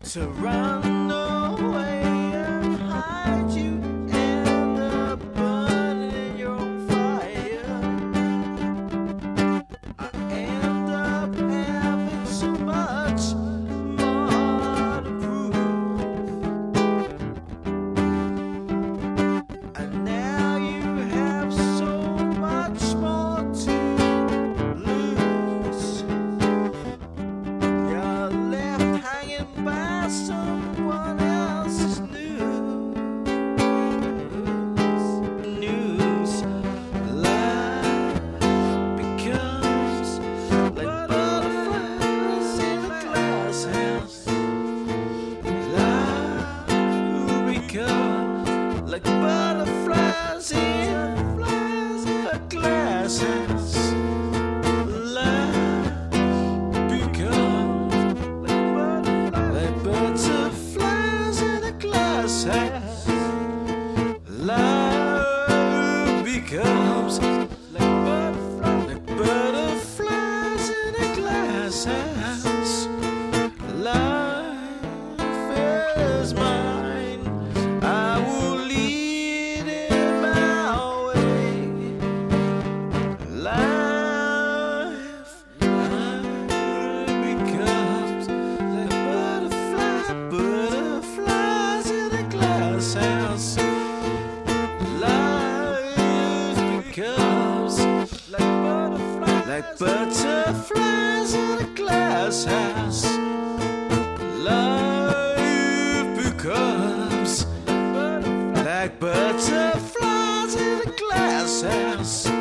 to run away and hide. You end up burning in your own fire. I end up having so much more to prove, and now you have so much more to lose. You're left hanging by someone else's news. Life becomes like butterflies in a glass house. Life becomes like butterflies in a glass house. Life becomes like butterflies in a glass house. Life becomes like butterflies in a glass house. Life is mine. I will lead it my way. Life becomes like butterflies in a glass house. Life becomes like butterflies in a glass house. Life becomes like butterflies in a glass house.